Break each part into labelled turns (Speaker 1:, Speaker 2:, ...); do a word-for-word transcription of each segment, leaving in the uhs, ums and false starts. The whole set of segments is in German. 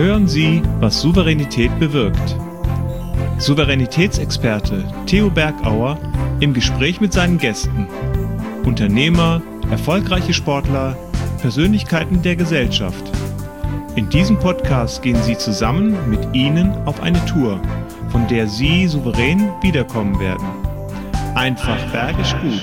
Speaker 1: Hören Sie, was Souveränität bewirkt. Souveränitätsexperte Theo Bergauer im Gespräch mit seinen Gästen. Unternehmer, erfolgreiche Sportler, Persönlichkeiten der Gesellschaft. In diesem Podcast gehen Sie zusammen mit Ihnen auf eine Tour, von der Sie souverän wiederkommen werden. Einfach bergisch gut.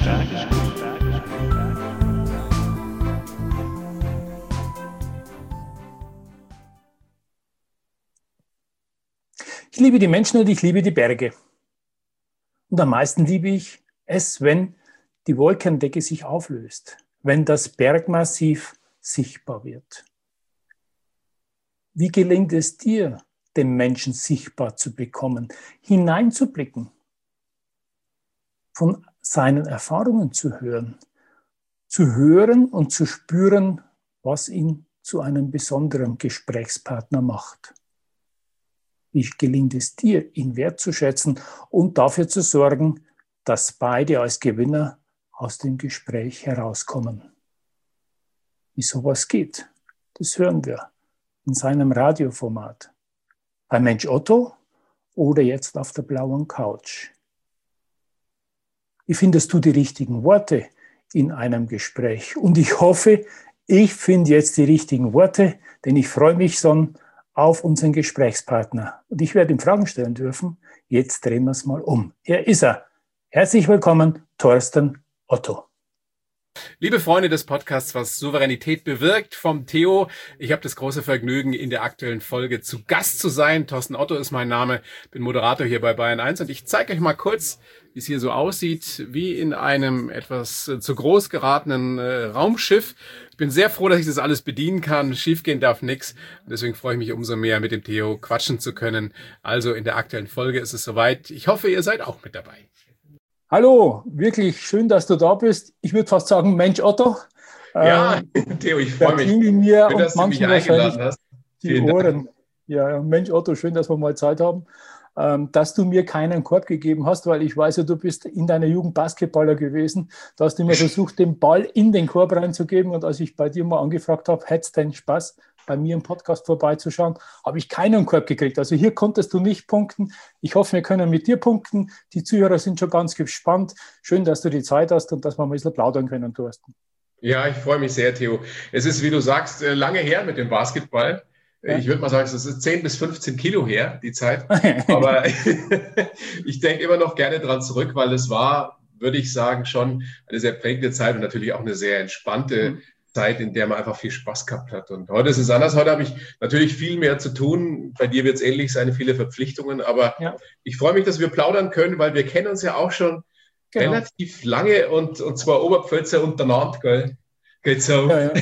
Speaker 2: Ich liebe die Menschen und ich liebe die Berge. Und am meisten liebe ich es, wenn die Wolkendecke sich auflöst, wenn das Bergmassiv sichtbar wird. Wie gelingt es dir, den Menschen sichtbar zu bekommen, hineinzublicken, von seinen Erfahrungen zu hören, zu hören und zu spüren, was ihn zu einem besonderen Gesprächspartner macht? Wie gelingt es dir, ihn wertzuschätzen und dafür zu sorgen, dass beide als Gewinner aus dem Gespräch herauskommen? Wie sowas geht, das hören wir in seinem Radioformat. Bei Mensch Otto oder jetzt auf der blauen Couch. Wie findest du die richtigen Worte in einem Gespräch? Und ich hoffe, ich finde jetzt die richtigen Worte, denn ich freue mich schon auf unseren Gesprächspartner. Und ich werde ihm Fragen stellen dürfen. Jetzt drehen wir es mal um. Hier ist er. Herzlich willkommen, Thorsten Otto.
Speaker 3: Liebe Freunde des Podcasts, was Souveränität bewirkt, vom Theo. Ich habe das große Vergnügen, in der aktuellen Folge zu Gast zu sein. Thorsten Otto ist mein Name, bin Moderator hier bei Bayern eins und ich zeige euch mal kurz, wie es hier so aussieht, wie in einem etwas äh, zu groß geratenen äh, Raumschiff. Ich bin sehr froh, dass ich das alles bedienen kann. Schiefgehen darf nichts. Deswegen freue ich mich umso mehr, mit dem Theo quatschen zu können. Also in der aktuellen Folge ist es soweit. Ich hoffe, ihr seid auch mit dabei.
Speaker 2: Hallo, wirklich schön, dass du da bist. Ich würde fast sagen, Mensch Otto.
Speaker 3: Ja, ähm, Theo, ich freue mich.
Speaker 2: Mir
Speaker 3: schön,
Speaker 2: und
Speaker 3: dass du mich eingeladen hast.
Speaker 2: Die Ohren. Ja, Mensch Otto, schön, dass wir mal Zeit haben. Ähm, dass du mir keinen Korb gegeben hast, weil ich weiß ja, du bist in deiner Jugend Basketballer gewesen. Da hast du immer versucht, den Ball in den Korb reinzugeben. Und als ich bei dir mal angefragt habe, hättest du denn Spaß, bei mir im Podcast vorbeizuschauen, habe ich keinen Korb gekriegt. Also hier konntest du nicht punkten. Ich hoffe, wir können mit dir punkten. Die Zuhörer sind schon ganz gespannt. Schön, dass du die Zeit hast und dass wir mal ein bisschen plaudern können, Thorsten.
Speaker 3: Ja, ich freue mich sehr, Theo. Es ist, wie du sagst, lange her mit dem Basketball. Ja. Ich würde mal sagen, es ist zehn bis fünfzehn Kilo her, die Zeit. Aber ich denke immer noch gerne dran zurück, weil es war, würde ich sagen, schon eine sehr prägende Zeit und natürlich auch eine sehr entspannte mhm. Zeit, in der man einfach viel Spaß gehabt hat. Und heute ist es anders. Heute habe ich natürlich viel mehr zu tun. Bei dir wird es ähnlich sein, viele Verpflichtungen. Aber ja. Ich freue mich, dass wir plaudern können, weil wir kennen uns ja auch schon genau. relativ lange und, und zwar Oberpfälzer und danach, gell? Geht's so.
Speaker 2: Ja, ja.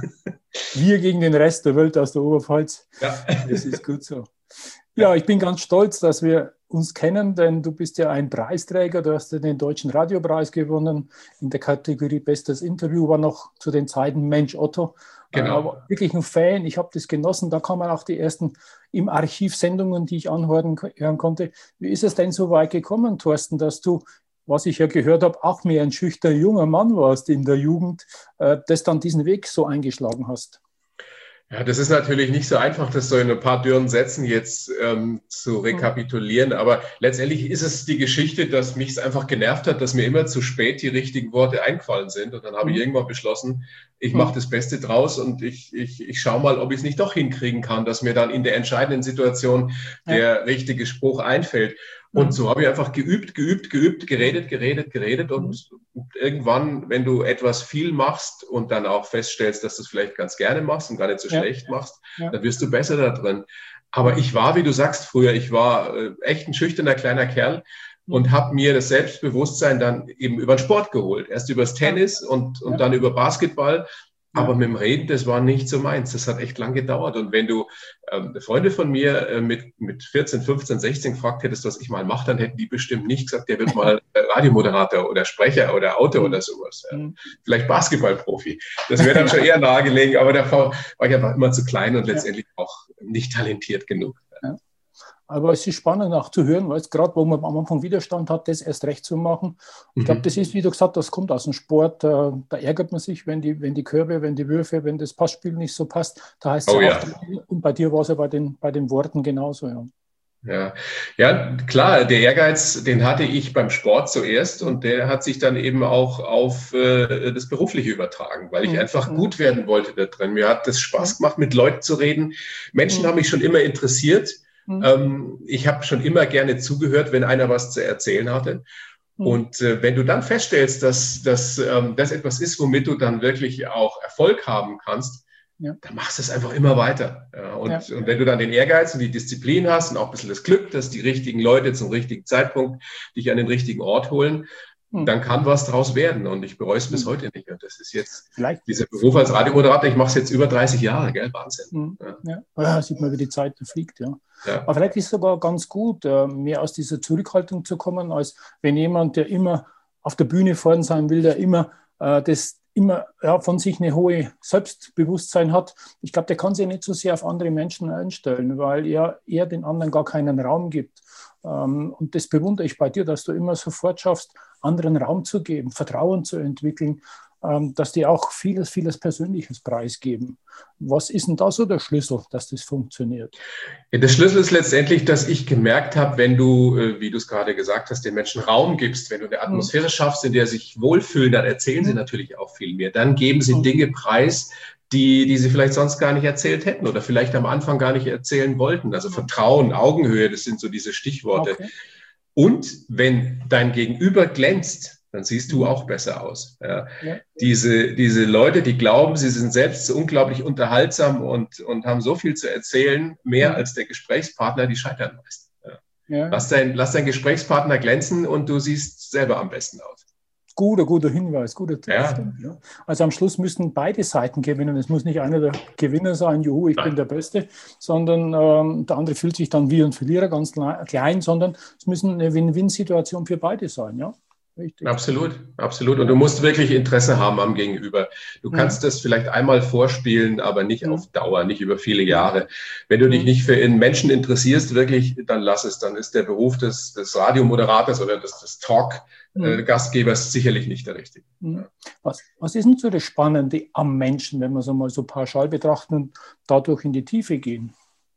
Speaker 2: Wir gegen den Rest der Welt aus der Oberpfalz. Ja. Das ist gut so. Ja, ich bin ganz stolz, dass wir uns kennen, denn du bist ja ein Preisträger. Du hast ja den Deutschen Radiopreis gewonnen. In der Kategorie Bestes Interview war noch zu den Zeiten Mensch Otto.
Speaker 3: Genau.
Speaker 2: Aber wirklich ein Fan. Ich habe das genossen. Da kamen auch die ersten im Archiv Sendungen, die ich anhören hören konnte. Wie ist es denn so weit gekommen, Thorsten, dass du, was ich ja gehört habe, auch mehr ein schüchterner junger Mann warst in der Jugend, äh, das dann diesen Weg so eingeschlagen hast?
Speaker 3: Ja, das ist natürlich nicht so einfach, das so in ein paar dürren Sätzen jetzt ähm, zu rekapitulieren. Aber letztendlich ist es die Geschichte, dass mich es einfach genervt hat, dass mir immer zu spät die richtigen Worte eingefallen sind. Und dann habe ich irgendwann beschlossen, ich mache das Beste draus und ich, ich, ich schaue mal, ob ich es nicht doch hinkriegen kann, dass mir dann in der entscheidenden Situation der ja. richtige Spruch einfällt. Und so habe ich einfach geübt, geübt, geübt, geredet, geredet, geredet. Und irgendwann, wenn du etwas viel machst und dann auch feststellst, dass du es vielleicht ganz gerne machst und gar nicht so ja. schlecht machst, ja. dann wirst du besser da drin. Aber ich war, wie du sagst, früher, ich war echt ein schüchterner kleiner Kerl und habe mir das Selbstbewusstsein dann eben über den Sport geholt. Erst über das Tennis und, und ja. dann über Basketball. Aber mit dem Reden, das war nicht so meins. Das hat echt lang gedauert. Und wenn du ähm, Freunde von mir äh, mit, mit vierzehn, fünfzehn, sechzehn gefragt hättest, was ich mal mache, dann hätten die bestimmt nicht gesagt, der wird mal äh, Radiomoderator oder Sprecher oder Autor oder sowas. Ja. Vielleicht Basketballprofi. Das wäre dann schon eher nahegelegen. Aber da war ich einfach immer zu klein und letztendlich auch nicht talentiert genug.
Speaker 2: Ja. Aber es ist spannend auch zu hören, weil es gerade, wo man am Anfang Widerstand hat, das erst recht zu machen. Ich glaube, das ist, wie du gesagt hast, das kommt aus dem Sport. Da, da ärgert man sich, wenn die, wenn die Körbe, wenn die Würfe, wenn das Passspiel nicht so passt. Da heißt es
Speaker 3: Oh
Speaker 2: ja
Speaker 3: ja.
Speaker 2: auch, und bei dir war es ja bei den, bei den Worten genauso. Ja.
Speaker 3: Ja. ja, klar, der Ehrgeiz, den hatte ich beim Sport zuerst und der hat sich dann eben auch auf äh, das Berufliche übertragen, weil ich
Speaker 2: Mhm.
Speaker 3: einfach gut werden wollte da drin. Mir hat es Spaß gemacht, mit Leuten zu reden. Menschen
Speaker 2: Mhm.
Speaker 3: haben mich schon immer interessiert.
Speaker 2: Mhm.
Speaker 3: Ähm, ich habe schon immer gerne zugehört, wenn einer was zu erzählen hatte.
Speaker 2: Mhm.
Speaker 3: Und äh, wenn du dann feststellst, dass, dass ähm, das etwas ist, womit du dann wirklich auch Erfolg haben kannst,
Speaker 2: Ja.
Speaker 3: dann machst du es einfach immer weiter. Ja, und,
Speaker 2: Ja.
Speaker 3: und wenn du dann den Ehrgeiz und die Disziplin hast und auch ein bisschen das Glück, dass die richtigen Leute zum richtigen Zeitpunkt dich an den richtigen Ort holen,
Speaker 2: Mhm.
Speaker 3: dann kann was draus werden. Und ich bereue es bis
Speaker 2: Mhm.
Speaker 3: heute nicht. Und das ist jetzt
Speaker 2: Vielleicht.
Speaker 3: dieser Beruf als Radiomoderator. Ich mache es jetzt über dreißig Jahre, gell? Wahnsinn.
Speaker 2: Mhm.
Speaker 3: Ja.
Speaker 2: Ja. Ja, sieht man, wie die Zeit fliegt. Ja.
Speaker 3: Ja.
Speaker 2: Aber vielleicht ist es sogar ganz gut, äh, mehr aus dieser Zurückhaltung zu kommen, als wenn jemand, der immer auf der Bühne vorn sein will, der immer äh, das immer ja, von sich eine hohe Selbstbewusstsein hat. Ich glaube, der kann sich nicht so sehr auf andere Menschen einstellen, weil er, er den anderen gar keinen Raum gibt. Ähm, und das bewundere ich bei dir, dass du immer sofort schaffst, anderen Raum zu geben, Vertrauen zu entwickeln, ähm, dass die auch vieles, vieles Persönliches preisgeben. Was ist denn da so der Schlüssel, dass das funktioniert?
Speaker 3: Ja, der Schlüssel ist letztendlich, dass ich gemerkt habe, wenn du, äh, wie du es gerade gesagt hast, den Menschen Raum gibst, wenn du eine Atmosphäre schaffst, in der sie sich wohlfühlen, dann erzählen sie natürlich auch viel mehr. Dann geben sie Dinge preis, die, die sie vielleicht sonst gar nicht erzählt hätten oder vielleicht am Anfang gar nicht erzählen wollten. Also Vertrauen, Augenhöhe, das sind so diese Stichworte.
Speaker 2: Okay.
Speaker 3: Und wenn dein Gegenüber glänzt, dann siehst du auch besser aus. Ja.
Speaker 2: Ja.
Speaker 3: Diese, diese Leute, die glauben, sie sind selbst so unglaublich unterhaltsam und, und haben so viel zu erzählen, mehr
Speaker 2: Mhm.
Speaker 3: als der Gesprächspartner, die scheitern meist. Ja.
Speaker 2: Ja.
Speaker 3: Lass, dein, lass dein Gesprächspartner glänzen und du siehst selber am besten aus.
Speaker 2: Guter, guter Hinweis, guter Tipp.
Speaker 3: Ja.
Speaker 2: Stimmt, ja. Also am Schluss müssten beide Seiten gewinnen. Es muss nicht einer der Gewinner sein, juhu, ich
Speaker 3: Nein.
Speaker 2: bin der Beste, sondern ähm, der andere fühlt sich dann wie ein Verlierer ganz klein, sondern es müssen eine Win-Win-Situation für beide sein. Ja? Richtig.
Speaker 3: Absolut, absolut. Und du musst wirklich Interesse haben am Gegenüber. Du kannst
Speaker 2: Ja.
Speaker 3: das vielleicht einmal vorspielen, aber nicht
Speaker 2: Ja.
Speaker 3: auf Dauer, nicht über viele Jahre. Wenn du dich
Speaker 2: Ja.
Speaker 3: nicht für einen Menschen interessierst, wirklich, dann lass es. Dann ist der Beruf des, des Radiomoderators oder des, des Talk-Gastgebers sicherlich nicht der richtige.
Speaker 2: Ja. Was, was ist denn so das Spannende am Menschen, wenn wir es einmal so pauschal betrachten und dadurch in die Tiefe gehen?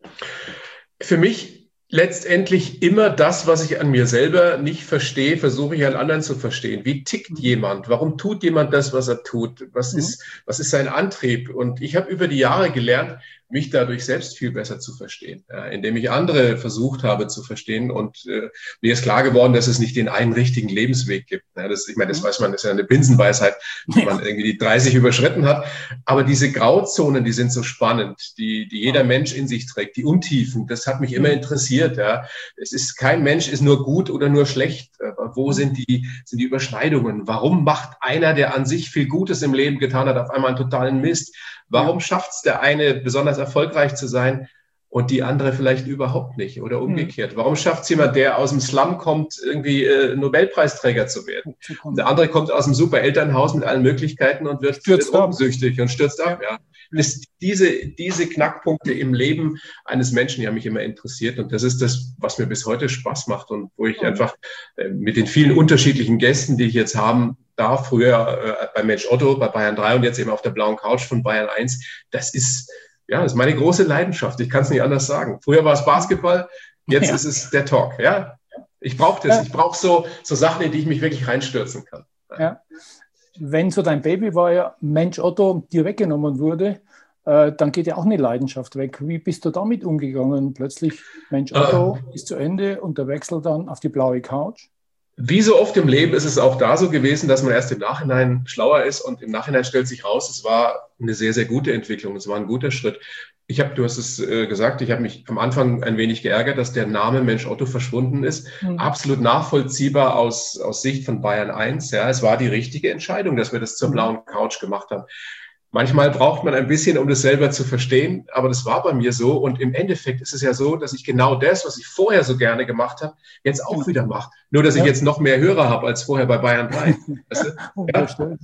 Speaker 3: Für mich letztendlich immer das, was ich an mir selber nicht verstehe, versuche ich an anderen zu verstehen. Wie tickt jemand? Warum tut jemand das, was er tut? Was
Speaker 2: Mhm.
Speaker 3: ist, was ist sein Antrieb? Und ich habe über die Jahre gelernt, mich dadurch selbst viel besser zu verstehen, ja, indem ich andere versucht habe zu verstehen. Und äh, mir ist klar geworden, dass es nicht den einen richtigen Lebensweg gibt. Ja, das, ich meine, das weiß man, das ist ja eine Binsenweisheit, wenn man irgendwie die dreißig überschritten hat. Aber diese Grauzonen, die sind so spannend, die, die jeder Mensch in sich trägt, die Untiefen, das hat mich immer interessiert. Ja. Es ist, kein Mensch ist nur gut oder nur schlecht. Aber wo sind die, sind die Überschneidungen? Warum macht einer, der an sich viel Gutes im Leben getan hat, auf einmal einen totalen Mist? Warum schafft es der eine, besonders erfolgreich zu sein und die andere vielleicht überhaupt nicht oder umgekehrt? Warum schafft es jemand, der aus dem Slum kommt, irgendwie äh, Nobelpreisträger zu werden? Der andere kommt aus einem super Elternhaus mit allen Möglichkeiten und wird
Speaker 2: Stürzt ab.
Speaker 3: süchtig und stürzt ab. Ja. Das, diese, diese Knackpunkte im Leben eines Menschen, die haben mich immer interessiert. Und das ist das, was mir bis heute Spaß macht und wo ich einfach äh, mit den vielen unterschiedlichen Gästen, die ich jetzt haben darf, früher äh, bei Mensch Otto, bei Bayern drei und jetzt eben auf der blauen Couch von Bayern eins, das ist, ja, das ist meine große Leidenschaft. Ich kann es nicht anders sagen. Früher war es Basketball, jetzt
Speaker 2: Ja.
Speaker 3: ist es der Talk. Ja, ich brauche das. Ich brauche so, so Sachen, in die ich mich wirklich reinstürzen kann.
Speaker 2: Ja. Wenn so dein Baby war ja Mensch Otto dir weggenommen wurde, äh, dann geht ja auch eine Leidenschaft weg. Wie bist du damit umgegangen? Plötzlich Mensch Otto
Speaker 3: Ah.
Speaker 2: ist zu Ende und der Wechsel dann auf die blaue Couch?
Speaker 3: Wie so oft im Leben ist es auch da so gewesen, dass man erst im Nachhinein schlauer ist und im Nachhinein stellt sich raus, es war eine sehr, sehr gute Entwicklung. Es war ein guter Schritt. Ich habe, du hast es äh, gesagt, ich habe mich am Anfang ein wenig geärgert, dass der Name Mensch Otto verschwunden ist.
Speaker 2: Mhm.
Speaker 3: Absolut nachvollziehbar aus, aus Sicht von Bayern eins. Ja, es war die richtige Entscheidung, dass wir das zur blauen Couch gemacht haben. Manchmal braucht man ein bisschen, um das selber zu verstehen, aber das war bei mir so. Und im Endeffekt ist es ja so, dass ich genau das, was ich vorher so gerne gemacht habe, jetzt auch wieder mache. Nur, dass ich
Speaker 2: Ja.
Speaker 3: jetzt noch mehr Hörer habe als vorher bei Bayern drei. Weißt du? Ja.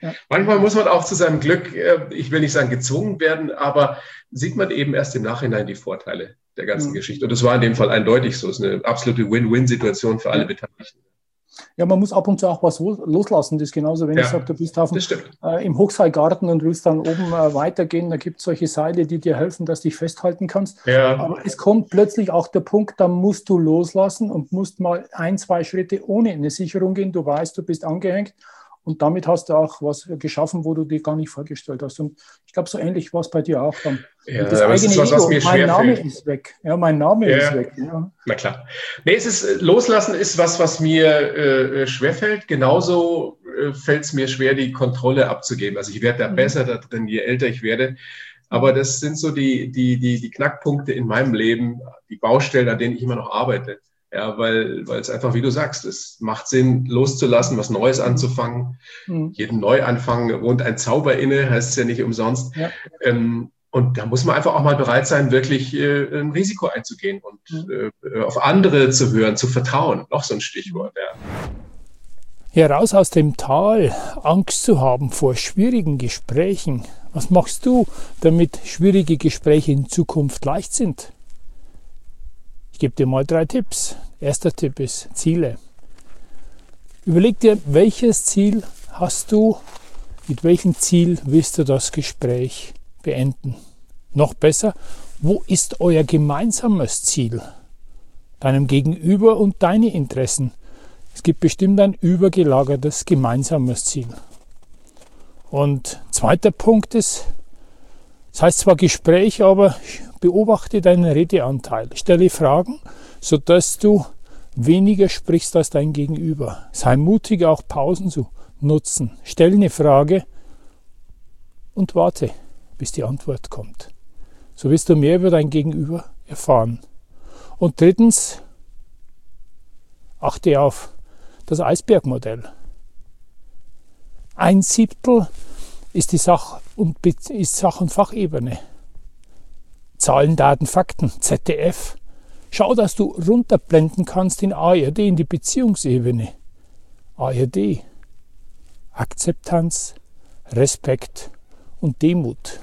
Speaker 3: Ja. Manchmal muss man auch zu seinem Glück, ich will nicht sagen gezwungen werden, aber sieht man eben erst im Nachhinein die Vorteile der ganzen mhm. Geschichte. Und das war in dem Fall eindeutig so. Es ist eine absolute Win-Win-Situation für alle Beteiligten.
Speaker 2: Ja, man muss ab und zu auch was loslassen. Das ist genauso, wenn ja, ich sage, du bist auf dem, äh, im Hochseilgarten und willst dann oben äh, weitergehen. Da gibt es solche Seile, die dir helfen, dass du dich festhalten kannst.
Speaker 3: Ja.
Speaker 2: Aber es kommt plötzlich auch der Punkt, da musst du loslassen und musst mal ein, zwei Schritte ohne eine Sicherung gehen. Du weißt, du bist angehängt. Und damit hast du auch was geschaffen, wo du dir gar nicht vorgestellt hast. Und ich glaube, so ähnlich war es bei dir auch dann.
Speaker 3: Ja, das aber eigene ist was, was mir
Speaker 2: Ego, mein Name
Speaker 3: fällt.
Speaker 2: ist weg. Ja, mein Name
Speaker 3: ja.
Speaker 2: ist weg. Ja.
Speaker 3: Na klar. Nee, es ist, Loslassen ist was, was mir äh, schwerfällt. Genauso äh, fällt es mir schwer, die Kontrolle abzugeben. Also ich werde da mhm. besser da drin, je älter ich werde. Aber das sind so die, die, die, die Knackpunkte in meinem Leben, die Baustellen, an denen ich immer noch arbeite. Ja, weil, weil es einfach, wie du sagst, es macht Sinn, loszulassen, was Neues anzufangen. Mhm. Jeden Neuanfang wohnt ein Zauber inne, heißt es ja nicht umsonst. Ja. Ähm, und da muss man einfach auch mal bereit sein, wirklich äh, ein Risiko einzugehen und mhm. äh, auf andere zu hören, zu vertrauen. Noch so ein Stichwort, ja.
Speaker 4: Heraus aus dem Tal, Angst zu haben vor schwierigen Gesprächen. Was machst du, damit schwierige Gespräche in Zukunft leicht sind? Ich gebe dir mal drei Tipps. Erster Tipp ist Ziele. Überleg dir, welches Ziel hast du, mit welchem Ziel willst du das Gespräch beenden. Noch besser, wo ist euer gemeinsames Ziel? Deinem Gegenüber und deine Interessen. Es gibt bestimmt ein übergelagertes gemeinsames Ziel. Und zweiter Punkt ist, das heißt zwar Gespräch, aber beobachte deinen Redeanteil. Stelle Fragen, sodass du weniger sprichst als dein Gegenüber. Sei mutig, auch Pausen zu nutzen. Stell eine Frage und warte, bis die Antwort kommt. So wirst du mehr über dein Gegenüber erfahren. Und drittens, achte auf das Eisbergmodell. Ein Siebtel ist die Sach- und, ist Sach- und Fachebene. Zahlen, Daten, Fakten, Z D F. Schau, dass du runterblenden kannst in A R D, in die Beziehungsebene. A R D. Akzeptanz, Respekt und Demut.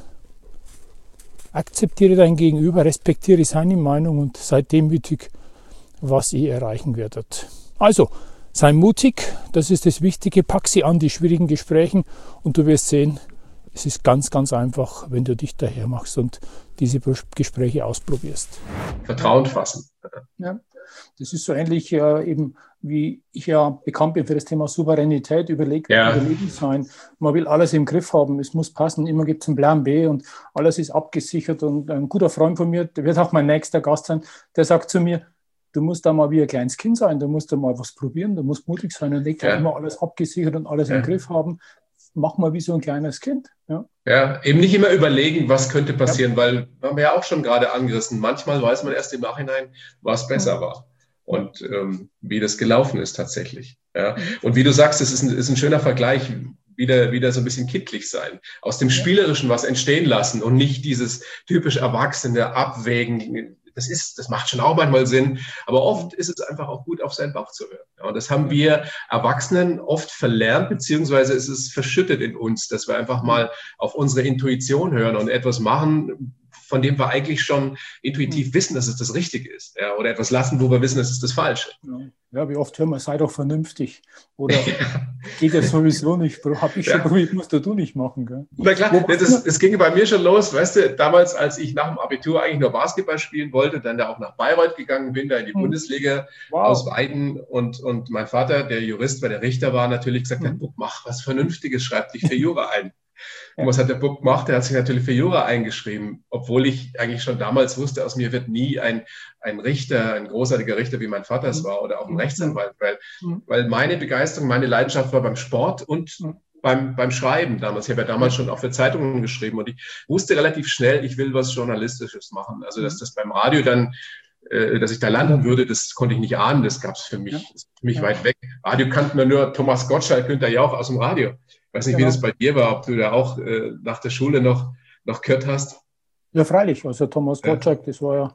Speaker 4: Akzeptiere dein Gegenüber, respektiere seine Meinung und sei demütig, was ihr erreichen werdet. Also, sei mutig, das ist das Wichtige. Pack sie an, die schwierigen Gespräche, und du wirst sehen, es ist ganz, ganz einfach, wenn du dich daher machst und diese Gespräche ausprobierst.
Speaker 3: Vertrauen fassen.
Speaker 2: Ja, das ist so ähnlich äh, eben, wie ich ja bekannt bin für das Thema Souveränität, überlegt,
Speaker 3: ja.
Speaker 2: überlegen sein. Man will alles im Griff haben, es muss passen, immer gibt es einen Plan B und alles ist abgesichert. Und ein guter Freund von mir, der wird auch mein nächster Gast sein, der sagt zu mir, du musst da mal wie ein kleines Kind sein, du musst da mal was probieren, du musst mutig sein und nicht ja. immer alles abgesichert und alles ja. im Griff haben. Mach mal wie so ein kleines Kind. Ja,
Speaker 3: ja, eben nicht immer überlegen, was könnte passieren, ja. weil wir haben ja auch schon gerade angerissen, manchmal weiß man erst im Nachhinein, was besser ja. war und ähm, wie das gelaufen ist tatsächlich. Ja. Und wie du sagst, es ist ein, ist ein schöner Vergleich, wieder, wieder so ein bisschen kindlich sein, aus dem Spielerischen was entstehen lassen und nicht dieses typisch erwachsene Abwägen. Das ist, das macht schon auch manchmal Sinn, aber oft ist es einfach auch gut, auf seinen Bauch zu hören. Ja, und das haben wir Erwachsenen oft verlernt, beziehungsweise ist es verschüttet in uns, dass wir einfach mal auf unsere Intuition hören und etwas machen, von dem wir eigentlich schon intuitiv wissen, dass es das Richtige ist. Ja, oder etwas lassen, wo wir wissen, dass es das Falsche.
Speaker 2: Ja, wie oft hören wir, sei doch vernünftig. Oder geht das sowieso nicht, habe ich schon probiert, musst du nicht machen. Gell?
Speaker 3: Na klar, das, das ging bei mir schon los, weißt du, damals, als ich nach dem Abitur eigentlich nur Basketball spielen wollte, dann da auch nach Bayreuth gegangen bin, da in die hm. Bundesliga wow. aus Weiden und, und mein Vater, der Jurist, weil der Richter war, natürlich gesagt, hm. Bub, mach was Vernünftiges, schreib dich für Jura ein. Und was hat der Bub gemacht? Der hat sich natürlich für Jura eingeschrieben, obwohl ich eigentlich schon damals wusste, aus mir wird nie ein, ein Richter, ein großartiger Richter, wie mein Vater es war, oder auch ein Rechtsanwalt, weil, weil meine Begeisterung, meine Leidenschaft war beim Sport und beim, beim Schreiben damals. Ich habe ja damals schon auch für Zeitungen geschrieben und ich wusste relativ schnell, ich will was Journalistisches machen. Also, dass das beim Radio dann, äh, dass ich da landen würde, das konnte ich nicht ahnen, das gab es für mich, das ist für mich weit weg. Radio kannten wir nur Thomas Gottschalk, Günther Jauch aus dem Radio. Ich weiß nicht, genau. wie das bei dir war, ob du da auch äh, nach der Schule noch, noch gehört hast.
Speaker 2: Ja, freilich. Also Thomas Gottschalk, ja. das war ja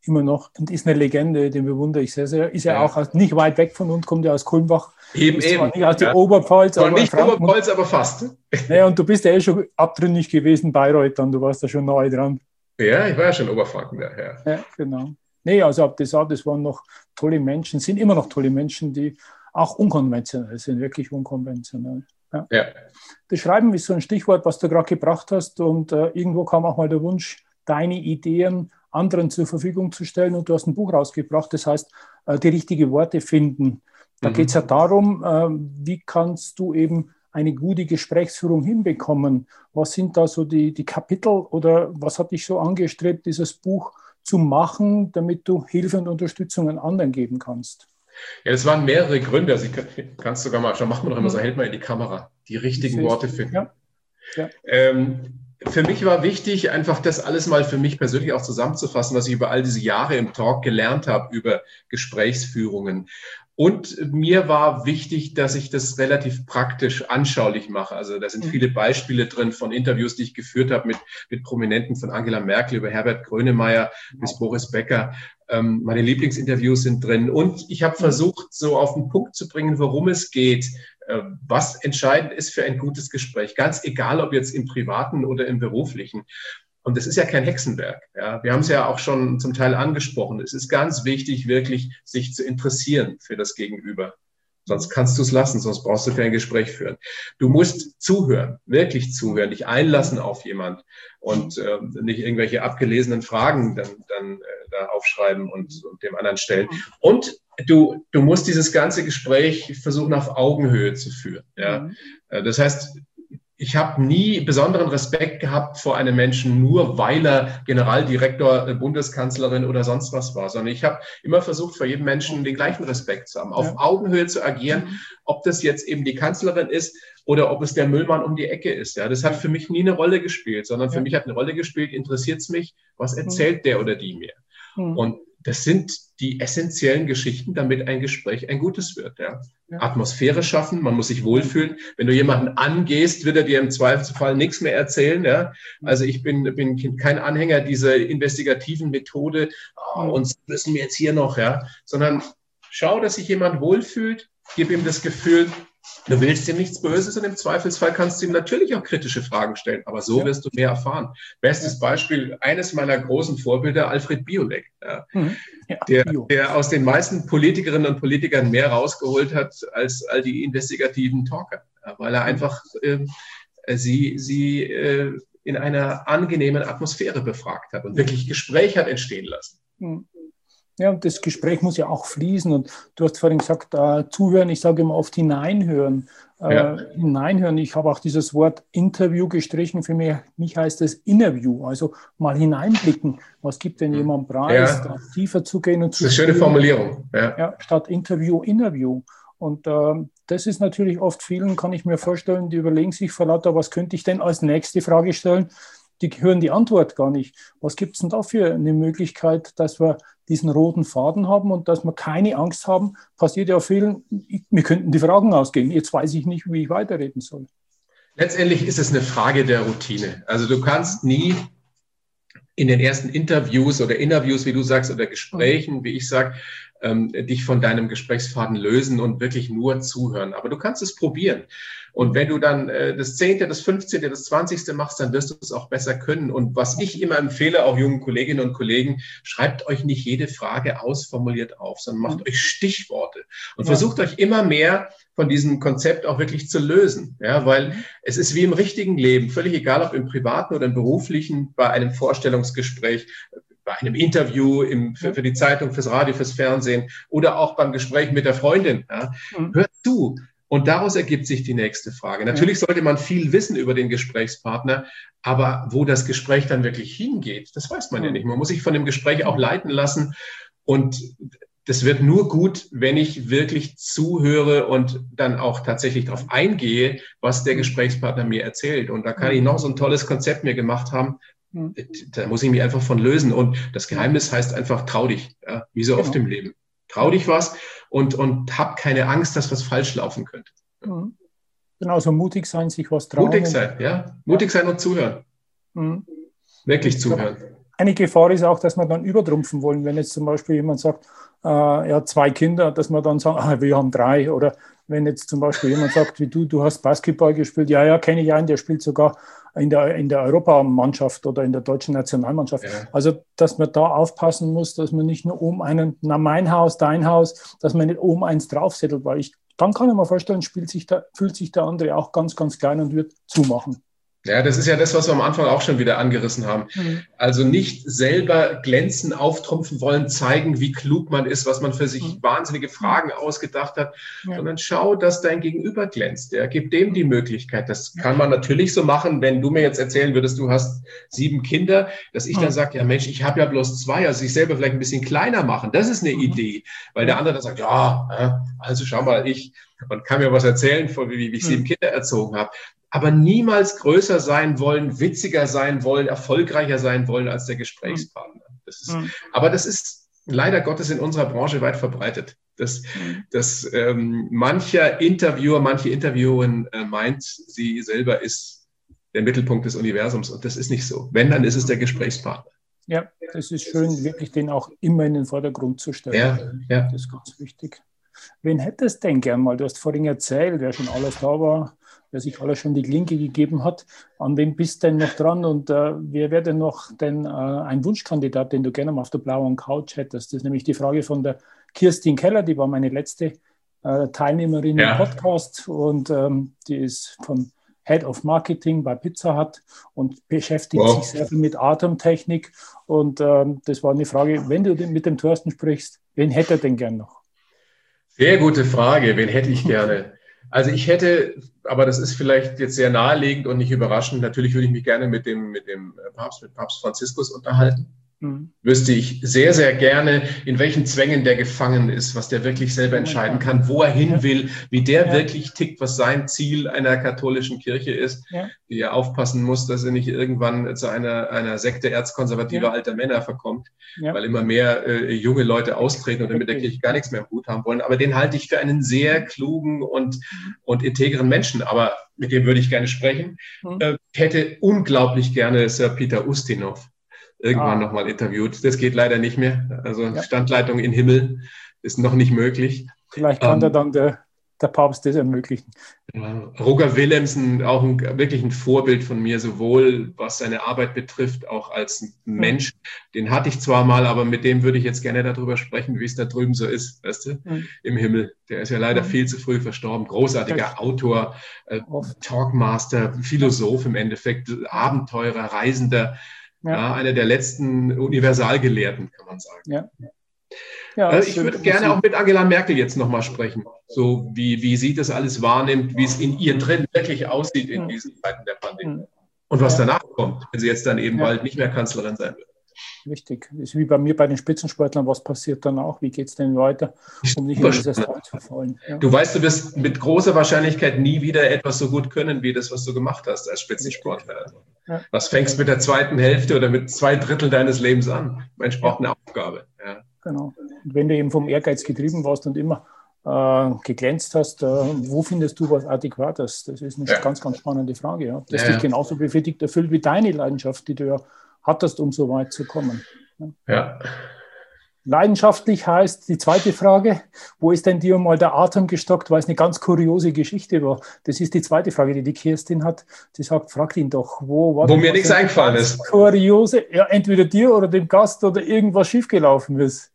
Speaker 2: immer noch und ist eine Legende, den bewundere ich sehr, sehr. Ist ja, ja. auch nicht weit weg von uns, kommt ja aus Kulmbach.
Speaker 3: Eben,
Speaker 2: ist
Speaker 3: eben.
Speaker 2: Nicht aus der
Speaker 3: ja.
Speaker 2: Oberpfalz.
Speaker 3: Aber nicht Franken. Oberpfalz, aber fast.
Speaker 2: Naja, und du bist ja eh schon abtrünnig gewesen, Bayreuth, dann, du warst da schon nahe dran.
Speaker 3: Ja, ich war ja schon Oberfranken da, ja.
Speaker 2: Ja, genau. Nee, also ab das auch, das waren noch tolle Menschen, sind immer noch tolle Menschen, die auch unkonventionell sind, wirklich unkonventionell. Ja. Ja. Das Schreiben ist so ein Stichwort, was du gerade gebracht hast, und äh, irgendwo kam auch mal der Wunsch, deine Ideen anderen zur Verfügung zu stellen, und du hast ein Buch rausgebracht, das heißt, äh, die richtigen Worte finden. Da mhm. geht es ja darum, äh, wie kannst du eben eine gute Gesprächsführung hinbekommen? Was sind da so die, die Kapitel, oder was hat dich so angestrebt, dieses Buch zu machen, damit du Hilfe und Unterstützung an anderen geben kannst?
Speaker 3: Ja, das waren mehrere Gründe. Also ich kann es sogar mal, schon machen wir doch immer so, hält mal in die Kamera, die richtigen Worte finden. Ja. Ja. Ähm, für mich war wichtig, einfach das alles mal für mich persönlich auch zusammenzufassen, was ich über all diese Jahre im Talk gelernt habe über Gesprächsführungen. Und mir war wichtig, dass ich das relativ praktisch anschaulich mache. Also da sind viele Beispiele drin von Interviews, die ich geführt habe mit, mit Prominenten, von Angela Merkel über Herbert Grönemeyer bis Boris Becker. Ähm, meine Lieblingsinterviews sind drin. Und ich habe versucht, so auf den Punkt zu bringen, worum es geht, äh, was entscheidend ist für ein gutes Gespräch. Ganz egal, ob jetzt im Privaten oder im Beruflichen. Und das ist ja kein Hexenwerk. Ja. Wir haben es ja auch schon zum Teil angesprochen. Es ist ganz wichtig, wirklich sich zu interessieren für das Gegenüber. Sonst kannst du es lassen, sonst brauchst du kein Gespräch führen. Du musst zuhören, wirklich zuhören, dich einlassen auf jemand und äh, nicht irgendwelche abgelesenen Fragen dann, dann äh, da aufschreiben und, und dem anderen stellen. Und du, du musst dieses ganze Gespräch versuchen, auf Augenhöhe zu führen. Ja. Äh, das heißt, ich habe nie besonderen Respekt gehabt vor einem Menschen, nur weil er Generaldirektor, Bundeskanzlerin oder sonst was war, sondern ich habe immer versucht, vor jedem Menschen den gleichen Respekt zu haben, auf ja. Augenhöhe zu agieren, ob das jetzt eben die Kanzlerin ist oder ob es der Müllmann um die Ecke ist. Ja, das hat für mich nie eine Rolle gespielt, sondern für ja. mich hat eine Rolle gespielt, interessiert es mich, was erzählt der oder die mir? Mhm. Und das sind die essentiellen Geschichten, damit ein Gespräch ein gutes wird. Ja. Ja. Atmosphäre schaffen, man muss sich wohlfühlen. Wenn du jemanden angehst, wird er dir im Zweifelsfall nichts mehr erzählen. Ja. Also ich bin, bin kein Anhänger dieser investigativen Methode, oh, uns müssen wir jetzt hier noch, ja, sondern schau, dass sich jemand wohlfühlt, gib ihm das Gefühl, du willst ihm nichts Böses, und im Zweifelsfall kannst du ihm natürlich auch kritische Fragen stellen, aber so ja. wirst du mehr erfahren. Bestes Beispiel, eines meiner großen Vorbilder, Alfred Biolek, ja, mhm. ja, der, der aus den meisten Politikerinnen und Politikern mehr rausgeholt hat als all die investigativen Talker, ja, weil er einfach äh, sie, sie äh, in einer angenehmen Atmosphäre befragt hat und wirklich Gespräch hat entstehen lassen.
Speaker 2: Mhm. Ja, und das Gespräch muss ja auch fließen. Und du hast vorhin gesagt, äh, zuhören, ich sage immer oft hineinhören. Äh, ja. Hineinhören, ich habe auch dieses Wort Interview gestrichen. Für mich, mich heißt es Interview, also mal hineinblicken. Was gibt denn jemand preis, ja. da tiefer zu gehen und zu
Speaker 3: Das ist eine schöne Formulierung. Ja.
Speaker 2: Ja, statt Interview, Interview. Und äh, das ist natürlich oft vielen, kann ich mir vorstellen, die überlegen sich vor lauter, was könnte ich denn als nächste Frage stellen? Die hören die Antwort gar nicht. Was gibt es denn da für eine Möglichkeit, dass wir diesen roten Faden haben und dass wir keine Angst haben? Passiert ja vielen, wir könnten die Fragen ausgehen. Jetzt weiß ich nicht, wie ich weiterreden soll.
Speaker 3: Letztendlich ist es eine Frage der Routine. Also du kannst nie in den ersten Interviews oder Interviews, wie du sagst, oder Gesprächen, wie ich sage, ähm, dich von deinem Gesprächsfaden lösen und wirklich nur zuhören. Aber du kannst es probieren. Und wenn du dann äh, das zehnte, das fünfzehnte, das zwanzigste machst, dann wirst du es auch besser können. Und was ich immer empfehle, auch jungen Kolleginnen und Kollegen, schreibt euch nicht jede Frage ausformuliert auf, sondern macht euch Stichworte und ja. versucht euch immer mehr von diesem Konzept auch wirklich zu lösen. Ja, weil es ist wie im richtigen Leben, völlig egal, ob im privaten oder im beruflichen, bei einem Vorstellungsgespräch, bei einem Interview im, für, für die Zeitung, fürs Radio, fürs Fernsehen oder auch beim Gespräch mit der Freundin. Ja, mhm. Hört zu. Und daraus ergibt sich die nächste Frage. Natürlich sollte man viel wissen über den Gesprächspartner, aber wo das Gespräch dann wirklich hingeht, das weiß man ja nicht. Man muss sich von dem Gespräch auch leiten lassen. Und das wird nur gut, wenn ich wirklich zuhöre und dann auch tatsächlich darauf eingehe, was der Gesprächspartner mir erzählt. Und da kann ich noch so ein tolles Konzept mir gemacht haben. Da muss ich mich einfach von lösen. Und das Geheimnis heißt einfach, trau dich, ja, wie so oft im Leben. Trau dich was und, und hab keine Angst, dass was falsch laufen könnte.
Speaker 2: Mhm. Genau, so mutig sein, sich was trauen.
Speaker 3: Mutig sein, ja. Mutig sein und zuhören. Mhm. Wirklich zuhören.
Speaker 2: Eine Gefahr ist auch, dass wir dann übertrumpfen wollen. Wenn jetzt zum Beispiel jemand sagt, äh, er hat zwei Kinder, dass wir dann sagen, ah, wir haben drei. Oder wenn jetzt zum Beispiel jemand sagt, wie du, du hast Basketball gespielt, ja, ja, kenne ich einen, der spielt sogar in der, in der Europamannschaft oder in der deutschen Nationalmannschaft. Ja. Also, dass man da aufpassen muss, dass man nicht nur oben einen, na, mein Haus, dein Haus, dass man nicht oben eins draufsettelt, weil ich, dann kann ich mir vorstellen, spielt sich da, fühlt sich der andere auch ganz, ganz klein und wird zumachen.
Speaker 3: Ja, das ist ja das, was wir am Anfang auch schon wieder angerissen haben. Mhm. Also nicht selber glänzen, auftrumpfen wollen, zeigen, wie klug man ist, was man für sich mhm. wahnsinnige Fragen ausgedacht hat, ja. sondern schau, dass dein Gegenüber glänzt. Ja, gib dem die Möglichkeit. Das kann man natürlich so machen, wenn du mir jetzt erzählen würdest, du hast sieben Kinder, dass ich mhm. dann sage, ja Mensch, ich habe ja bloß zwei, also sich selber vielleicht ein bisschen kleiner machen. Das ist eine mhm. Idee, weil der andere dann sagt, ja, also schau mal, ich und kann mir was erzählen, wie, wie ich sieben mhm. Kinder erzogen habe. Aber niemals größer sein wollen, witziger sein wollen, erfolgreicher sein wollen als der Gesprächspartner. Das ist, mhm. Aber das ist leider Gottes in unserer Branche weit verbreitet. Dass, mhm. dass ähm, mancher Interviewer, manche Interviewerin äh, meint, sie selber ist der Mittelpunkt des Universums. Und das ist nicht so. Wenn, dann ist es der Gesprächspartner.
Speaker 2: Ja, das ist schön, wirklich den auch immer in den Vordergrund zu stellen.
Speaker 3: Ja, ja.
Speaker 2: Das ist ganz wichtig. Wen hättest du denn gern mal? Du hast vorhin erzählt, wer schon alles da war, wer sich alles schon die Klinke gegeben hat. An wem bist du denn noch dran? Und äh, wer wäre denn noch denn, äh, ein Wunschkandidat, den du gerne mal auf der blauen Couch hättest? Das ist nämlich die Frage von der Kirstin Keller, die war meine letzte äh, Teilnehmerin ja. im Podcast. Und ähm, die ist von Head of Marketing bei Pizza Hut und beschäftigt wow. sich sehr viel mit Atemtechnik. Und ähm, das war eine Frage, wenn du mit dem Thorsten sprichst, wen hätte er denn gern noch?
Speaker 3: Sehr gute Frage. Wen hätte ich gerne? Also ich hätte, aber das ist vielleicht jetzt sehr naheliegend und nicht überraschend, natürlich würde ich mich gerne mit dem, mit dem Papst, mit Papst Franziskus unterhalten. Mhm. Wüsste ich sehr, sehr gerne, in welchen Zwängen der gefangen ist, was der wirklich selber entscheiden kann, wo er hin will, wie der ja. wirklich tickt, was sein Ziel einer katholischen Kirche ist, ja. die er aufpassen muss, dass er nicht irgendwann zu einer, einer Sekte erzkonservativer ja. alter Männer verkommt, ja. weil immer mehr äh, junge Leute austreten und mit der Kirche gar nichts mehr im Hut haben wollen. Aber den halte ich für einen sehr klugen und, und integren Menschen. Aber mit dem würde ich gerne sprechen. Mhm. Äh, hätte unglaublich gerne Sir Peter Ustinov irgendwann ah. nochmal interviewt. Das geht leider nicht mehr. Also ja. Standleitung in Himmel ist noch nicht möglich.
Speaker 2: Vielleicht kann ähm, da dann der, der Papst das ermöglichen.
Speaker 3: Ja, Roger Willemsen, auch ein, wirklich ein Vorbild von mir, sowohl was seine Arbeit betrifft, auch als Mensch. Mhm. Den hatte ich zwar mal, aber mit dem würde ich jetzt gerne darüber sprechen, wie es da drüben so ist, weißt du, mhm. im Himmel. Der ist ja leider mhm. viel zu früh verstorben. Großartiger ja. Autor, äh, Talkmaster, Philosoph im Endeffekt, Abenteurer, Reisender. Ja. Ja, einer der letzten Universalgelehrten, kann man sagen. Ja. Ja, also ich würde gerne auch mit Angela Merkel jetzt nochmal sprechen, so wie, wie sie das alles wahrnimmt, wie es in ihr drin wirklich aussieht in diesen Zeiten der Pandemie. Und was danach kommt, wenn sie jetzt dann eben ja. bald nicht mehr Kanzlerin sein wird.
Speaker 2: Richtig. Das ist wie bei mir bei den Spitzensportlern, was passiert danach? Wie geht es denn weiter, um nicht in dieses Tal zu fallen? Ja.
Speaker 3: Du weißt, du wirst mit großer Wahrscheinlichkeit nie wieder etwas so gut können, wie das, was du gemacht hast als Spitzensportler. Ja. Was fängst mit der zweiten Hälfte oder mit zwei Drittel deines Lebens an? Mensch, braucht eine Aufgabe. Ja.
Speaker 2: Genau. Und wenn du eben vom Ehrgeiz getrieben warst und immer äh, geglänzt hast, äh, wo findest du was Adäquates? Das ist eine ja. ganz, ganz spannende Frage. Ja. Das ja, dich ja. genauso befriedigt erfüllt wie deine Leidenschaft, die du ja hattest, um so weit zu kommen. Ja.
Speaker 3: ja.
Speaker 2: Leidenschaftlich heißt, die zweite Frage, wo ist denn dir mal der Atem gestockt, weil es eine ganz kuriose Geschichte war. Das ist die zweite Frage, die die Kirstin hat. Sie sagt, frag ihn doch, wo war
Speaker 3: Wo mir nichts eingefallen ist.
Speaker 2: Kuriose, ja, entweder dir oder dem Gast oder irgendwas schiefgelaufen ist.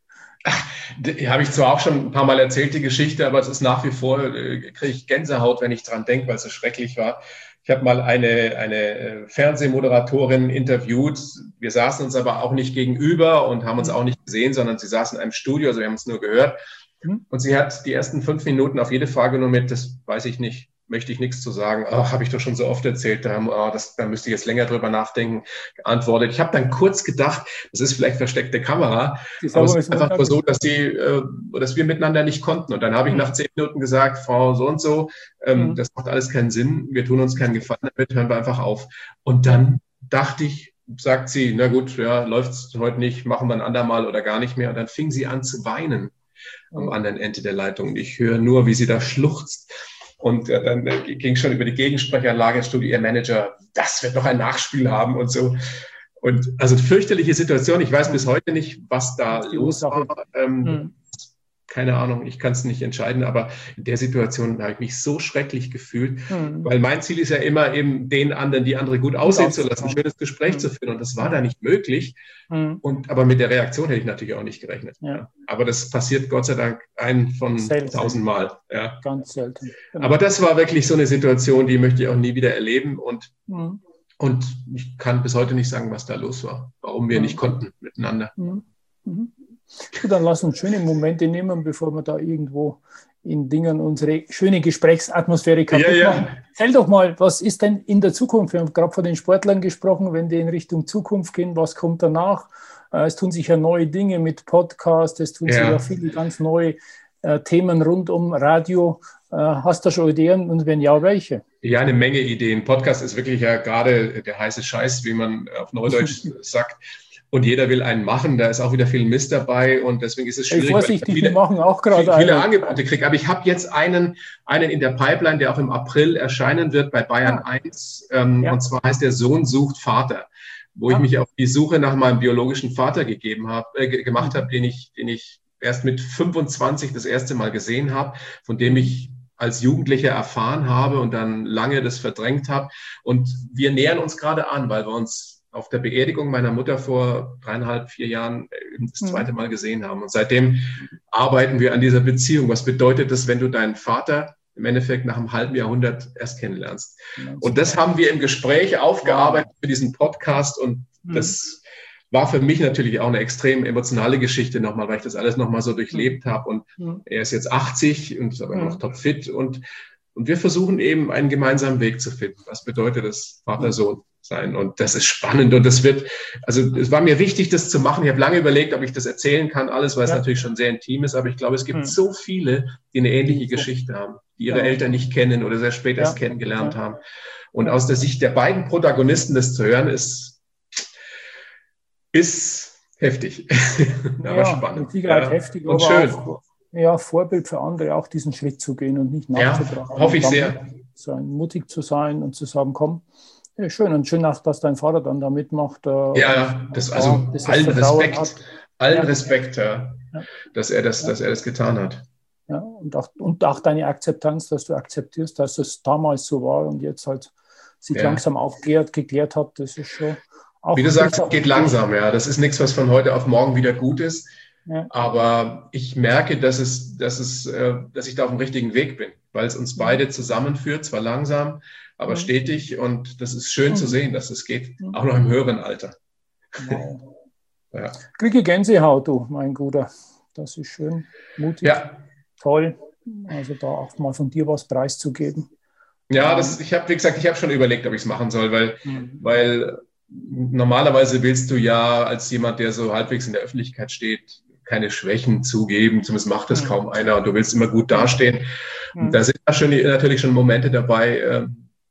Speaker 3: Die habe ich zwar auch schon ein paar Mal erzählt, die Geschichte, aber es ist nach wie vor, äh, kriege ich Gänsehaut, wenn ich dran denke, weil es so schrecklich war. Ich habe mal eine, eine Fernsehmoderatorin interviewt. Wir saßen uns aber auch nicht gegenüber und haben uns auch nicht gesehen, sondern sie saß in einem Studio, also wir haben uns nur gehört. Und sie hat die ersten fünf Minuten auf jede Frage nur mit, das weiß ich nicht, möchte ich nichts zu sagen. Oh, habe ich doch schon so oft erzählt, da, oh, das, da müsste ich jetzt länger drüber nachdenken, geantwortet. Ich habe dann kurz gedacht, das ist vielleicht versteckte Kamera, aber es ist einfach nur so, dass, die, äh, dass wir miteinander nicht konnten. Und dann habe ich nach zehn Minuten gesagt, Frau so und so, ähm, mhm. das macht alles keinen Sinn, wir tun uns keinen Gefallen damit, hören wir einfach auf. Und dann dachte ich, sagt sie, na gut, ja, läuft es heute nicht, machen wir ein andermal oder gar nicht mehr. Und dann fing sie an zu weinen am anderen Ende der Leitung. Und ich höre nur, wie sie da schluchzt. Und äh, dann äh, ging schon über die Gegensprechanlage ins Studio, ihr Manager, das wird noch ein Nachspiel haben und so. Und also fürchterliche Situation. Ich weiß bis heute nicht, was da los war. Ähm, mhm. Keine Ahnung, ich kann es nicht entscheiden, aber in der Situation habe ich mich so schrecklich gefühlt, mhm. weil mein Ziel ist ja immer eben den anderen, die andere gut aussehen zu lassen, ein schönes Gespräch mhm. zu führen, und das war da nicht möglich. Mhm. Und aber mit der Reaktion hätte ich natürlich auch nicht gerechnet. Ja. Aber das passiert Gott sei Dank ein von tausendmal. Ja.
Speaker 2: Ganz selten.
Speaker 3: Genau. Aber das war wirklich so eine Situation, die möchte ich auch nie wieder erleben, und mhm. und ich kann bis heute nicht sagen, was da los war, warum wir mhm. nicht konnten miteinander.
Speaker 2: Mhm. Mhm. Gut, dann lass uns schöne Momente nehmen, bevor wir da irgendwo in Dingen unsere schöne Gesprächsatmosphäre kaputt
Speaker 3: ja, ja.
Speaker 2: machen. Erzähl doch mal, was ist denn in der Zukunft? Wir haben gerade von den Sportlern gesprochen, wenn die in Richtung Zukunft gehen, was kommt danach? Es tun sich ja neue Dinge mit Podcast, es tun ja. sich ja viele ganz neue äh, Themen rund um Radio. Äh, hast du schon Ideen, und wenn ja, welche?
Speaker 3: Ja, eine Menge Ideen. Podcast ist wirklich ja gerade der heiße Scheiß, wie man auf Neudeutsch sagt. Und jeder will einen machen, da ist auch wieder viel Mist dabei, und deswegen ist es schwierig.
Speaker 2: Hey, vorsichtig, viele, wir machen auch gerade
Speaker 3: viele, viele Angebote kriege. Aber ich habe jetzt einen, einen in der Pipeline, der auch im April erscheinen wird bei Bayern ja. eins. Ähm, ja. Und zwar heißt der Sohn sucht Vater, wo ja. ich mich auf die Suche nach meinem biologischen Vater gegeben habe, äh, gemacht habe, den ich, den ich erst mit fünfundzwanzig das erste Mal gesehen habe, von dem ich als Jugendlicher erfahren habe und dann lange das verdrängt habe. Und wir nähern uns gerade an, weil wir uns auf der Beerdigung meiner Mutter vor dreieinhalb, vier Jahren das zweite Mal gesehen haben. Und seitdem arbeiten wir an dieser Beziehung. Was bedeutet das, wenn du deinen Vater im Endeffekt nach einem halben Jahrhundert erst kennenlernst? Und das haben wir im Gespräch aufgearbeitet für diesen Podcast. Und das war für mich natürlich auch eine extrem emotionale Geschichte nochmal, weil ich das alles nochmal so durchlebt habe. Und er ist jetzt achtzig und ist aber noch topfit. Und, und wir versuchen eben einen gemeinsamen Weg zu finden. Was bedeutet das, Vater-Sohn sein? Und das ist spannend, und das wird, also es war mir wichtig, das zu machen. Ich habe lange überlegt, ob ich das erzählen kann, alles, weil es ja. natürlich schon sehr intim ist, aber ich glaube, es gibt hm. so viele, die eine ähnliche Geschichte haben, die ihre ja. Eltern nicht kennen oder sehr spät ja. erst kennengelernt ja. haben. Und aus der Sicht der beiden Protagonisten das zu hören, ist, ist heftig, aber
Speaker 2: ja,
Speaker 3: spannend.
Speaker 2: Mit Sicherheit ja. heftig,
Speaker 3: und
Speaker 2: aber
Speaker 3: schön.
Speaker 2: Auch, ja, Vorbild für andere, auch diesen Schritt zu gehen und nicht nachzutragen.
Speaker 3: Ja, hoffe ich sehr.
Speaker 2: Sein, mutig zu sein und zu sagen, komm, ja, schön, und schön, dass dein Vater dann da mitmacht. Äh,
Speaker 3: ja, das, also ja, das allen Respekt, hat. allen ja. Respekt, ja, ja. dass er das, ja. dass er das getan hat.
Speaker 2: Ja, und auch, und auch deine Akzeptanz, dass du akzeptierst, dass es damals so war und jetzt halt sich ja. langsam aufklärt, geklärt hat, das ist schon auch.
Speaker 3: Wie du sagst, es geht langsam, ja. Das ist nichts, was von heute auf morgen wieder gut ist. Ja. Aber ich merke, dass es, dass es, äh, dass ich da auf dem richtigen Weg bin, weil es uns beide zusammenführt, zwar langsam, aber stetig, und das ist schön zu sehen, dass es geht, auch noch im höheren Alter.
Speaker 2: Wow. Ja. Kriege Gänsehaut, du, mein Guter. Das ist schön, mutig,
Speaker 3: ja.
Speaker 2: toll. Also da auch mal von dir was preiszugeben.
Speaker 3: Ja, das, ich habe, wie gesagt, ich habe schon überlegt, ob ich es machen soll, weil, mhm. weil normalerweise willst du ja als jemand, der so halbwegs in der Öffentlichkeit steht, keine Schwächen zugeben, zumindest macht das mhm. kaum einer, und du willst immer gut dastehen. Mhm. Und da sind schon, natürlich schon Momente dabei,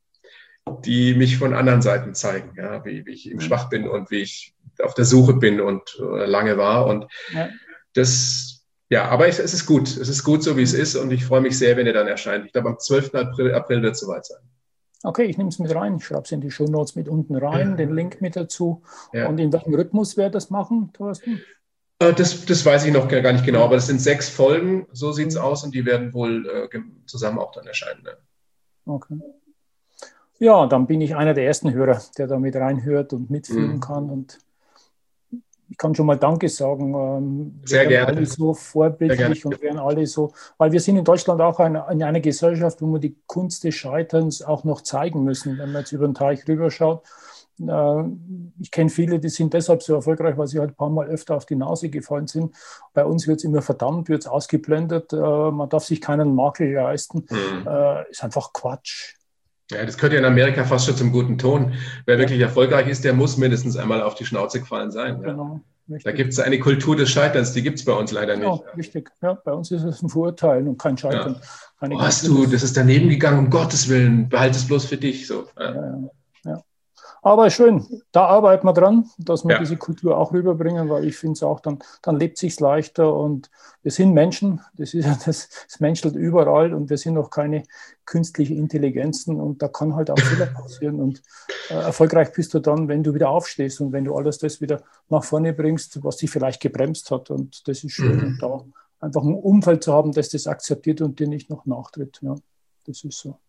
Speaker 3: die mich von anderen Seiten zeigen, ja, wie, wie ich eben schwach bin und wie ich auf der Suche bin und äh, lange war. Und ja. das, ja, aber es, es ist gut. Es ist gut, so wie es ist, und ich freue mich sehr, wenn er dann erscheint. Ich glaube, am zwölften April, April wird es soweit sein.
Speaker 2: Okay, ich nehme es mit rein. Ich schreibe es in die Shownotes mit unten rein, ja. den Link mit dazu. Ja. Und in welchem Rhythmus wird das machen, Thorsten?
Speaker 3: Äh, das, das weiß ich noch gar nicht genau, aber das sind sechs Folgen, so sieht es mhm. aus, und die werden wohl äh, zusammen auch dann erscheinen. Ne?
Speaker 2: Okay. Ja, dann bin ich einer der ersten Hörer, der da mit reinhört und mitfühlen mhm. kann. Und ich kann schon mal Danke sagen. Ähm,
Speaker 3: Sehr
Speaker 2: wir
Speaker 3: gerne.
Speaker 2: Alle so vorbildlich und werden alle so, weil wir sind in Deutschland auch eine, in einer Gesellschaft, wo wir die Kunst des Scheiterns auch noch zeigen müssen, wenn man jetzt über den Teich rüberschaut. Äh, ich kenne viele, die sind deshalb so erfolgreich, weil sie halt ein paar Mal öfter auf die Nase gefallen sind. Bei uns wird es immer verdammt, wird es ausgeblendet. Äh, man darf sich keinen Makel leisten. Mhm. Äh, ist einfach Quatsch.
Speaker 3: Ja, das gehört ja in Amerika fast schon zum guten Ton. Wer ja. wirklich erfolgreich ist, der muss mindestens einmal auf die Schnauze gefallen sein. Ja. Genau, da gibt es eine Kultur des Scheiterns, die gibt es bei uns leider nicht.
Speaker 2: Ja, richtig. Ja, bei uns ist es ein Verurteilen und kein Scheitern. Ja. Keine
Speaker 3: oh, hast du, das ist daneben gegangen, um Gottes Willen, behalte es bloß für dich. So.
Speaker 2: Ja. Ja, ja. Aber schön, da arbeiten wir dran, dass wir
Speaker 3: Ja.
Speaker 2: diese Kultur auch rüberbringen, weil ich finde es auch, dann, dann lebt es sich leichter und wir sind Menschen, das ist ja das, es menschelt überall und wir sind noch keine künstliche Intelligenzen und da kann halt auch Fehler passieren und äh, erfolgreich bist du dann, wenn du wieder aufstehst und wenn du alles das wieder nach vorne bringst, was dich vielleicht gebremst hat und das ist schön,
Speaker 3: Mhm.
Speaker 2: und da einfach ein Umfeld zu haben, das das akzeptiert und dir nicht noch nachtritt, ja, das ist so.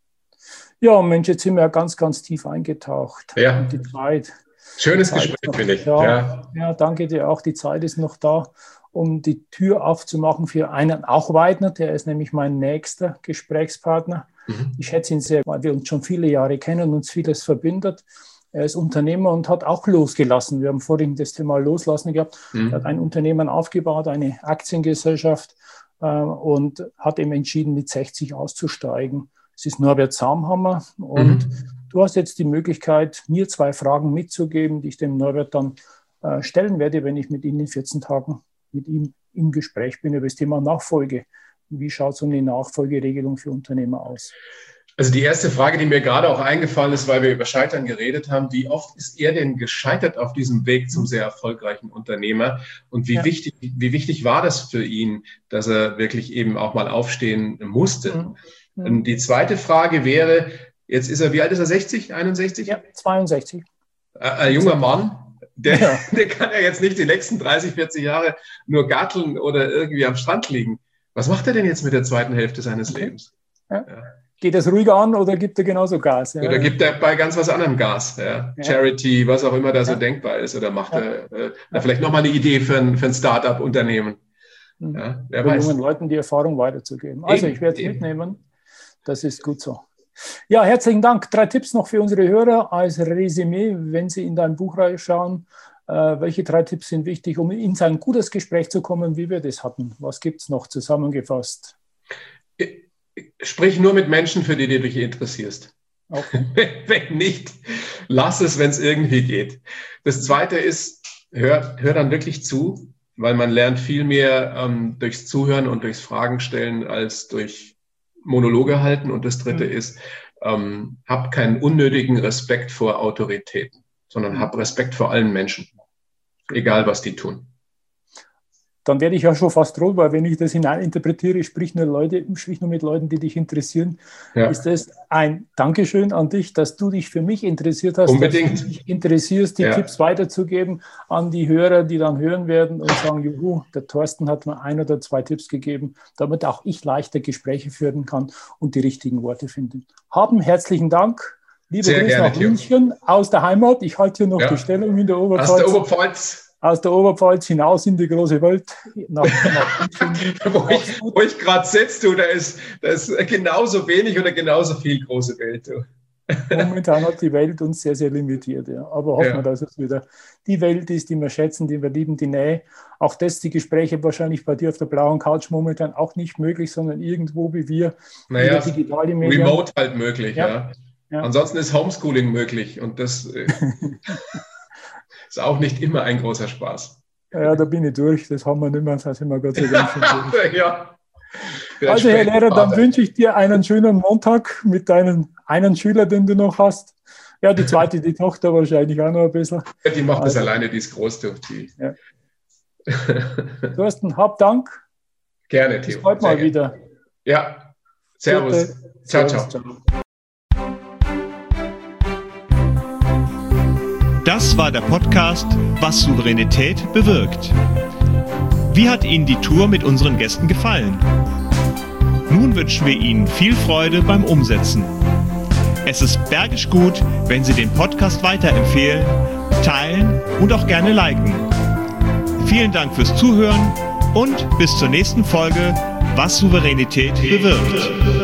Speaker 2: Ja, Mensch, jetzt sind wir ja ganz, ganz tief eingetaucht.
Speaker 3: Ja.
Speaker 2: Und die Zeit.
Speaker 3: Schönes
Speaker 2: die Zeit
Speaker 3: Gespräch,
Speaker 2: noch,
Speaker 3: finde ich.
Speaker 2: Ja,
Speaker 3: Ja.
Speaker 2: ja, danke dir auch. Die Zeit ist noch da, um die Tür aufzumachen für einen auch Weidner. Der ist nämlich mein nächster Gesprächspartner.
Speaker 3: Mhm.
Speaker 2: Ich schätze ihn sehr, weil wir uns schon viele Jahre kennen und uns vieles verbindet. Er ist Unternehmer und hat auch losgelassen. Wir haben vorhin das Thema Loslassen gehabt.
Speaker 3: Mhm.
Speaker 2: Er hat ein Unternehmen aufgebaut, eine Aktiengesellschaft äh, und hat eben entschieden, mit sechzig auszusteigen. Es ist Norbert Samhammer und
Speaker 3: Mhm.
Speaker 2: du hast jetzt die Möglichkeit, mir zwei Fragen mitzugeben, die ich dem Norbert dann äh, stellen werde, wenn ich mit ihm in vierzehn Tagen mit ihm im Gespräch bin über das Thema Nachfolge. Wie schaut so eine Nachfolgeregelung für Unternehmer aus?
Speaker 3: Also die erste Frage, die mir gerade auch eingefallen ist, weil wir über Scheitern geredet haben, wie oft ist er denn gescheitert auf diesem Weg zum sehr erfolgreichen Unternehmer? Und wie
Speaker 2: Ja.
Speaker 3: wichtig, wie wichtig war das für ihn, dass er wirklich eben auch mal aufstehen musste?
Speaker 2: Mhm.
Speaker 3: Und die zweite Frage wäre, jetzt ist er, wie alt ist er, sechzig, einundsechzig?
Speaker 2: Ja, zweiundsechzig.
Speaker 3: Ein, ein junger Mann, der,
Speaker 2: Ja.
Speaker 3: der kann ja jetzt nicht die nächsten dreißig, vierzig Jahre nur garteln oder irgendwie am Strand liegen. Was macht er denn jetzt mit der zweiten Hälfte seines
Speaker 2: Okay.
Speaker 3: Lebens?
Speaker 2: Ja. Geht das ruhiger an oder gibt er genauso Gas? Ja.
Speaker 3: Oder gibt er bei ganz was anderem Gas? Ja?
Speaker 2: Ja.
Speaker 3: Charity, was auch immer da so
Speaker 2: Ja.
Speaker 3: denkbar ist. Oder macht
Speaker 2: Ja.
Speaker 3: er äh, da vielleicht nochmal eine Idee für ein, für ein Start-up-Unternehmen?
Speaker 2: Mhm.
Speaker 3: Ja, wer
Speaker 2: Den
Speaker 3: weiß.
Speaker 2: jungen Leuten die Erfahrung weiterzugeben. Also
Speaker 3: Eben,
Speaker 2: ich werde es
Speaker 3: eben.
Speaker 2: mitnehmen. Das ist gut so. Ja, herzlichen Dank. Drei Tipps noch für unsere Hörer als Resümee, wenn Sie in dein Buch reinschauen. Äh, welche drei Tipps sind wichtig, um in ein gutes Gespräch zu kommen, wie wir das hatten? Was gibt es noch zusammengefasst?
Speaker 3: Sprich nur mit Menschen, für die du dich interessierst.
Speaker 2: Okay.
Speaker 3: Wenn nicht, lass es, wenn es irgendwie geht. Das Zweite ist, hör, hör dann wirklich zu, weil man lernt viel mehr ähm, durchs Zuhören und durchs Fragen stellen als durch Monologe halten. Und das Dritte
Speaker 2: Mhm.
Speaker 3: ist, ähm, hab keinen unnötigen Respekt vor Autoritäten, sondern hab Respekt vor allen Menschen, egal was die tun.
Speaker 2: Dann werde ich ja schon fast rot, weil wenn ich das hineininterpretiere, sprich nur Leute, sprich nur mit Leuten, die dich interessieren,
Speaker 3: Ja.
Speaker 2: ist das ein Dankeschön an dich, dass du dich für mich interessiert hast,
Speaker 3: Unbedingt.
Speaker 2: dass du dich interessierst, die
Speaker 3: Ja.
Speaker 2: Tipps weiterzugeben an die Hörer, die dann hören werden und sagen, juhu, der Thorsten hat mir ein oder zwei Tipps gegeben, damit auch ich leichter Gespräche führen kann und die richtigen Worte finden. Haben herzlichen Dank. Liebe
Speaker 3: Sehr
Speaker 2: Grüße
Speaker 3: gerne,
Speaker 2: nach
Speaker 3: Theo.
Speaker 2: München aus der Heimat. Ich halte hier noch
Speaker 3: Ja.
Speaker 2: die Stellung in der Oberpfalz.
Speaker 3: Aus der Oberpfalz,
Speaker 2: aus der Oberpfalz hinaus in die große Welt. Nach, nach München.
Speaker 3: wo ich, wo ich gerade sitze, du, da ist, da ist genauso wenig oder genauso viel große Welt. Du.
Speaker 2: Momentan hat die Welt uns sehr, sehr limitiert. Ja. Aber hoffen
Speaker 3: Ja.
Speaker 2: wir, dass es wieder die Welt ist, die wir schätzen, die wir lieben, die Nähe. Auch das, die Gespräche wahrscheinlich bei dir auf der blauen Couch momentan auch nicht möglich, sondern irgendwo wie wir,
Speaker 3: Naja,
Speaker 2: über digitale Medien.
Speaker 3: Remote halt möglich, ja.
Speaker 2: Ja. Ja.
Speaker 3: Ansonsten ist Homeschooling möglich und das äh, ist auch nicht immer ein großer Spaß.
Speaker 2: Ja, da bin ich durch. Das haben wir nicht mehr. Da sind wir Gott sei Dank schon durch.
Speaker 3: Ja.
Speaker 2: Also, Herr Lehrer, dann
Speaker 3: Vater.
Speaker 2: wünsche ich dir einen schönen Montag mit deinem einen Schüler, den du noch hast. Ja, die zweite, die Tochter wahrscheinlich auch noch ein bisschen.
Speaker 3: Die macht das
Speaker 2: Also-
Speaker 3: alleine, die ist groß, du. Die.
Speaker 2: Ja. Thorsten, hab Dank.
Speaker 3: Gerne, Theo.
Speaker 2: Bis bald
Speaker 3: Sehr
Speaker 2: mal
Speaker 3: gerne.
Speaker 2: wieder.
Speaker 3: Ja. Servus.
Speaker 2: Gute.
Speaker 3: Ciao,
Speaker 2: Servus,
Speaker 3: ciao.
Speaker 1: Das war der Podcast Was Souveränität bewirkt. Wie hat Ihnen die Tour mit unseren Gästen gefallen? Nun wünschen wir Ihnen viel Freude beim Umsetzen. Es ist bergisch gut, wenn Sie den Podcast weiterempfehlen, teilen und auch gerne liken. Vielen Dank fürs Zuhören und bis zur nächsten Folge Was Souveränität bewirkt.